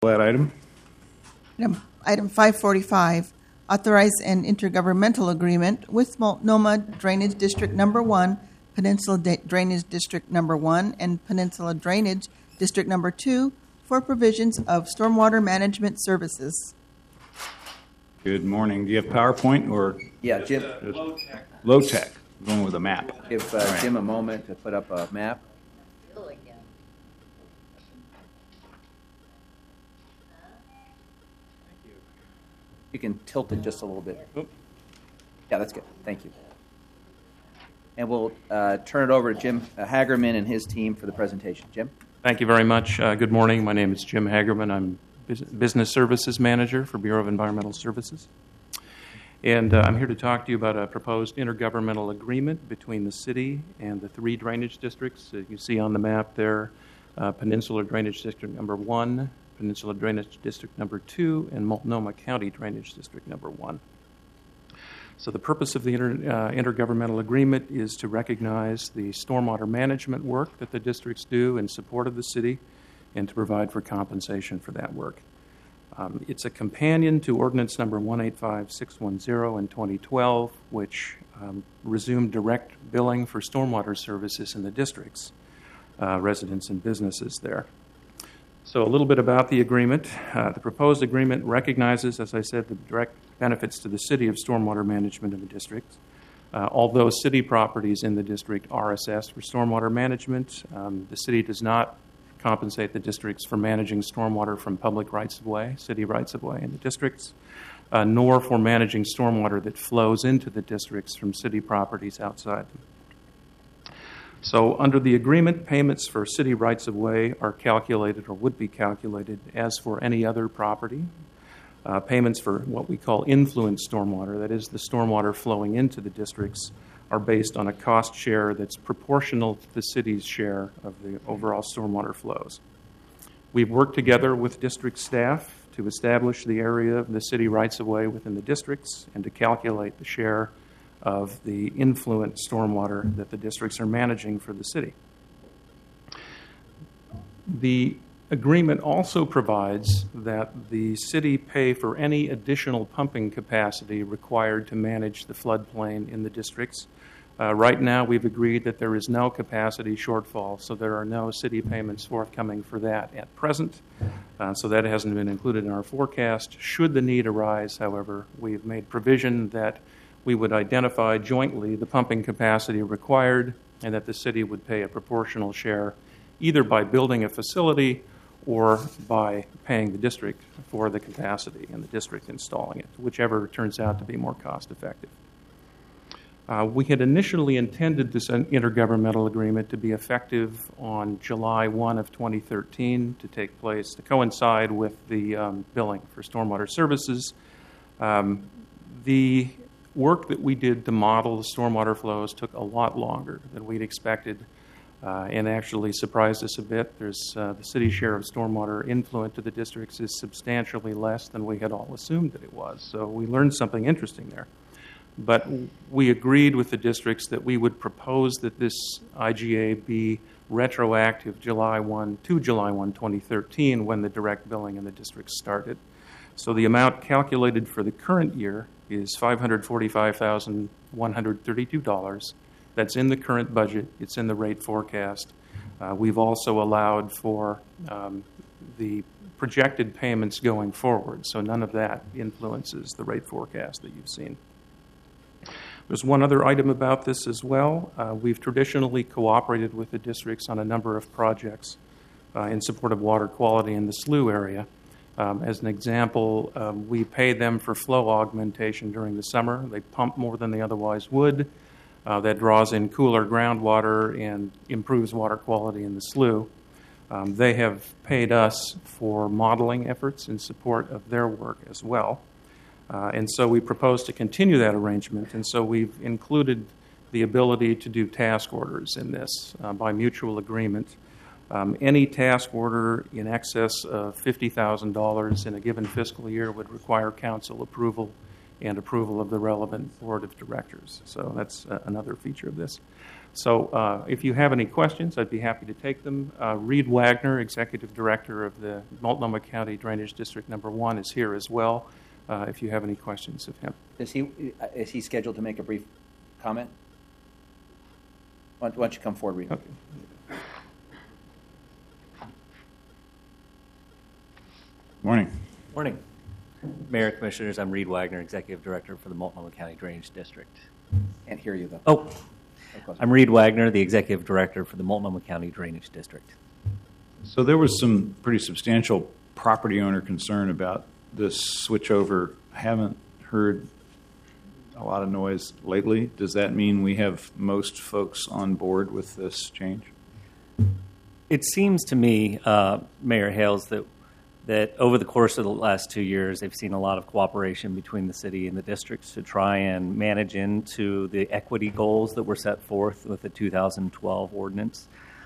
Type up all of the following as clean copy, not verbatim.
That item. Item 545, authorize an intergovernmental agreement with Multnomah Drainage District Number 1, Peninsula Drainage District Number 1, and Peninsula Drainage District Number 2 for provisions of stormwater management services. Good morning. Do you have PowerPoint or? Yeah, Jim. Low tech. Going with a map. Give Jim a moment to put up a map. You can tilt it just a little bit. Yeah, that's good. Thank you. And we'll turn it over to Jim Hagerman and his team for the presentation. Jim? Thank you very much. Good morning. My name is Jim Hagerman. I'm Business Services Manager for Bureau of Environmental Services. And I'm here to talk to you about a proposed intergovernmental agreement between the city and the three drainage districts. You see on the map there, Peninsula Drainage District Number 1, Peninsula Drainage District Number 2, and Multnomah County Drainage District Number 1. So the purpose of the intergovernmental agreement is to recognize the stormwater management work that the districts do in support of the city and to provide for compensation for that work. It's a companion to Ordinance Number 185610 in 2012, which resumed direct billing for stormwater services in the districts, residents and businesses there. So a little bit about the agreement. The proposed agreement recognizes, as I said, the direct benefits to the city of stormwater management in the district. Although city properties in the district are assessed for stormwater management, the city does not compensate the districts for managing stormwater from public rights-of-way, city rights-of-way in the districts, nor for managing stormwater that flows into the districts from city properties outside them. So under the agreement, payments for city rights-of-way are calculated or would be calculated as for any other property. Payments for what we call influence stormwater, that is the stormwater flowing into the districts, are based on a cost share that's proportional to the city's share of the overall stormwater flows. We've worked together with district staff to establish the area of the city rights-of-way within the districts and to calculate the share of the influent stormwater that the districts are managing for the city. The agreement also provides that the city pay for any additional pumping capacity required to manage the floodplain in the districts. Right now, we've agreed that there is no capacity shortfall, so there are no city payments forthcoming for that at present. So that hasn't been included in our forecast. Should the need arise, however, we've made provision that we would identify jointly the pumping capacity required and that the city would pay a proportional share either by building a facility or by paying the district for the capacity and the district installing it, whichever turns out to be more cost effective. We had initially intended this intergovernmental agreement to be effective on July 1 of 2013 to take place, to coincide with the billing for stormwater services. The work that we did to model the stormwater flows took a lot longer than we'd expected and actually surprised us a bit. There's the city's share of stormwater influent to the districts is substantially less than we had all assumed that it was. So we learned something interesting there. But we agreed with the districts that we would propose that this IGA be retroactive July 1 to July 1, 2013, when the direct billing in the districts started. So the amount calculated for the current year is $545,132. That's in the current budget. It's in the rate forecast. We've also allowed for the projected payments going forward, so none of that influences the rate forecast that you've seen. There's one other item about this as well. We've traditionally cooperated with the districts on a number of projects in support of water quality in the slough area. As an example, we pay them for flow augmentation during the summer. They pump more than they otherwise would. That draws in cooler groundwater and improves water quality in the slough. They have paid us for modeling efforts in support of their work as well. And so we propose to continue that arrangement. And so we've included the ability to do task orders in this by mutual agreement. Any task order in excess of $50,000 in a given fiscal year would require council approval and approval of the relevant board of directors. So that's another feature of this. So if you have any questions, I'd be happy to take them. Reed Wagner, Executive Director of the Multnomah County Drainage District Number 1, is here as well, if you have any questions of him. Is he scheduled to make a brief comment? Why don't you come forward, Reed? Okay. Morning. Morning. Mayor, Commissioners, I'm Reed Wagner, Executive Director for the Multnomah County Drainage District. Can't hear you, though. Oh, I'm Reed Wagner, the Executive Director for the Multnomah County Drainage District. So there was some pretty substantial property owner concern about this switchover. I haven't heard a lot of noise lately. Does that mean we have most folks on board with this change? It seems to me, Mayor Hales, that over the course of the last 2 years, they've seen a lot of cooperation between the city and the districts to try and manage into the equity goals that were set forth with the 2012 ordinance.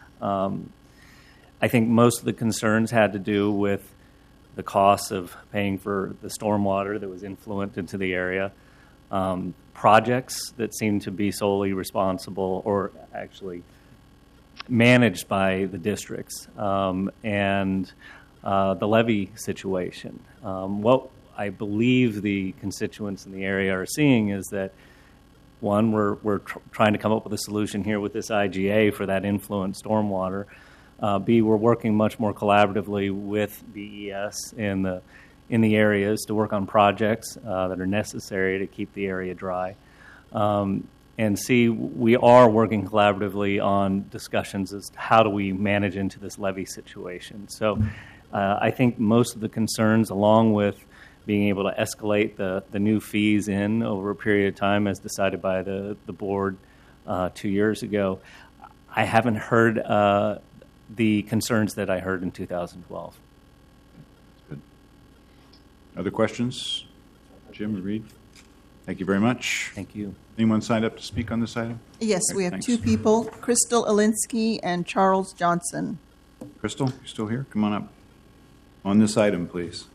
I think most of the concerns had to do with the costs of paying for the stormwater that was influent into the area, projects that seemed to be solely responsible or actually managed by the districts, and the levy situation. What I believe the constituents in the area are seeing is that, one, we're trying to come up with a solution here with this IGA for that influent stormwater. B, we're working much more collaboratively with BES in the areas to work on projects that are necessary to keep the area dry. And C, we are working collaboratively on discussions as to how do we manage into this levy situation. So I think most of the concerns, along with being able to escalate the new fees in over a period of time as decided by the board 2 years ago, I haven't heard the concerns that I heard in 2012. Good. Other questions? Jim or Reed? Thank you very much. Thank you. Anyone signed up to speak on this item? Yes, we have Thanks. two people, Crystal Alinsky and Charles Johnson. Crystal, you still here? Come on up. On this item, please.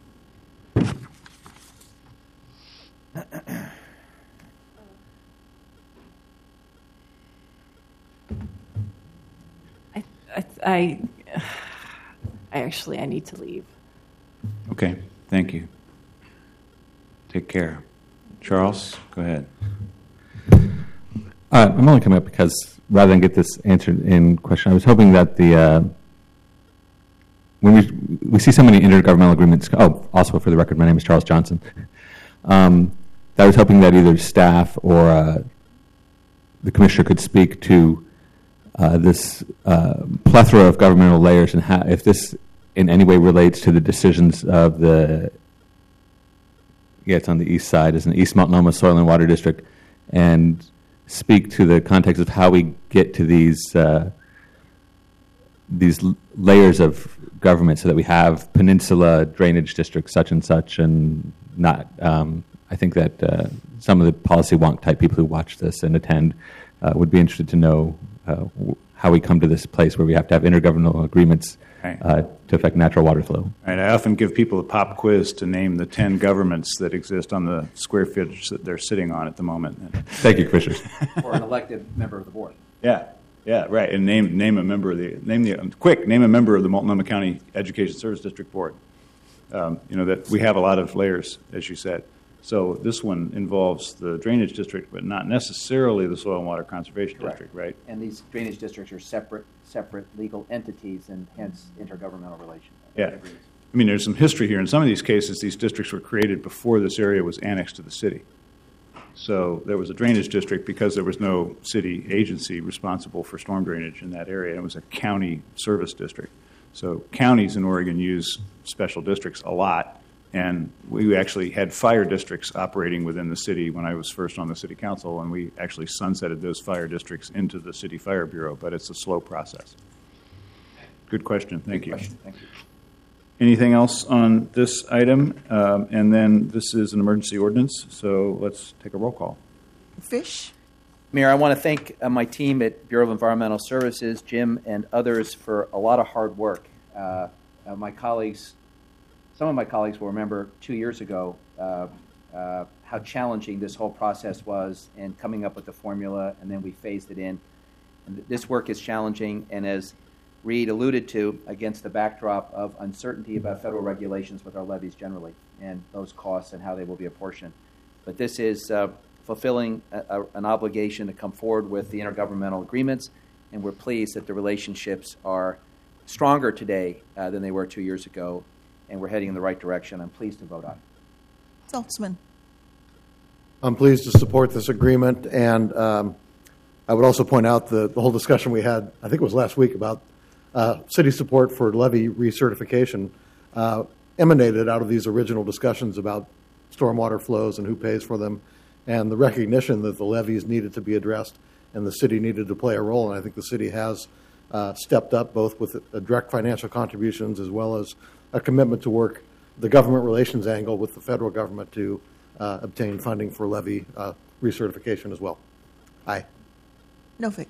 I need to leave. Okay, thank you. Take care. Charles, go ahead. I'm only coming up because rather than get this answered in question, I was hoping that when we see so many intergovernmental agreements. Oh, also for the record, my name is Charles Johnson. I was hoping that either staff or the commissioner could speak to this plethora of governmental layers and how, if this in any way relates to the decisions of it's on the east side, it's an East Multnomah Soil and Water District, and speak to the context of how we get to these layers of government so that we have peninsula drainage district such and such, and not, I think that some of the policy wonk type people who watch this and attend would be interested to know how we come to this place where we have to have intergovernmental agreements to affect natural water flow. All right, I often give people a pop quiz to name the 10 governments that exist on the square footage that they're sitting on at the moment. Thank you, Commissioners. Or an elected member of the board. Yeah, right. And name a member of name a member of the Multnomah County Education Service District Board. That we have a lot of layers, as you said. So this one involves the drainage district, but not necessarily the soil and water conservation district, right? And these drainage districts are separate legal entities, and hence intergovernmental relations. Yeah. I mean, there's some history here. In some of these cases, these districts were created before this area was annexed to the city. So there was a drainage district because there was no city agency responsible for storm drainage in that area. It was a county service district. So counties in Oregon use special districts a lot. And we actually had fire districts operating within the city when I was first on the city council, and we actually sunsetted those fire districts into the city fire bureau, but it's a slow process. Good question. Thank you. Thank you. Anything else on this item? And then this is an emergency ordinance, so let's take a roll call. Fish? Mayor, I want to thank my team at Bureau of Environmental Services, Jim and others, for a lot of hard work. Some of my colleagues will remember 2 years ago how challenging this whole process was in coming up with the formula, and then we phased it in. And this work is challenging, and as Reed alluded to, against the backdrop of uncertainty about federal regulations with our levies generally and those costs and how they will be apportioned. But this is fulfilling an obligation to come forward with the intergovernmental agreements, and we're pleased that the relationships are stronger today than they were 2 years ago, and we're heading in the right direction. I'm pleased to vote on it. Saltzman. I'm pleased to support this agreement, and I would also point out the whole discussion we had, I think it was last week, about city support for levee recertification emanated out of these original discussions about stormwater flows and who pays for them, and the recognition that the levees needed to be addressed and the city needed to play a role. And I think the city has stepped up both with direct financial contributions as well as a commitment to work the government relations angle with the federal government to obtain funding for levee recertification as well. Aye. Novick.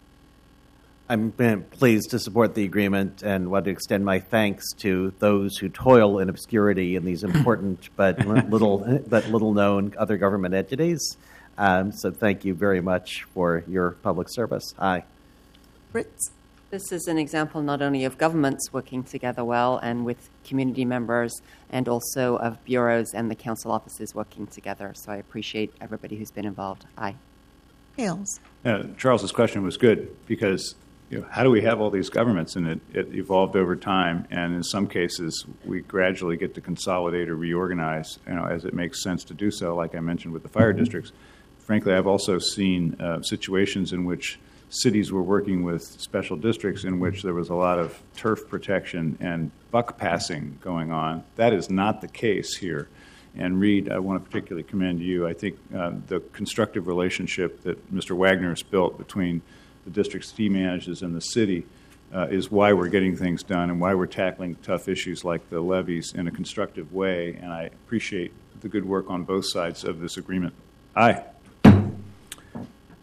I'm pleased to support the agreement and want to extend my thanks to those who toil in obscurity in these important but little known other government entities. So thank you very much for your public service. Aye. Fritz. This is an example not only of governments working together well and with community members, and also of bureaus and the council offices working together. So I appreciate everybody who's been involved. Aye. Hales. Charles's question was good because how do we have all these governments? And it evolved over time, and in some cases we gradually get to consolidate or reorganize as it makes sense to do so, like I mentioned with the fire districts. Frankly, I've also seen situations in which cities were working with special districts in which there was a lot of turf protection and buck passing going on. That is not the case here. And Reed, I want to particularly commend you. I think the constructive relationship that Mr. Wagner has built between the district's fee managers and the city is why we're getting things done and why we're tackling tough issues like the levies in a constructive way. And I appreciate the good work on both sides of this agreement. Aye.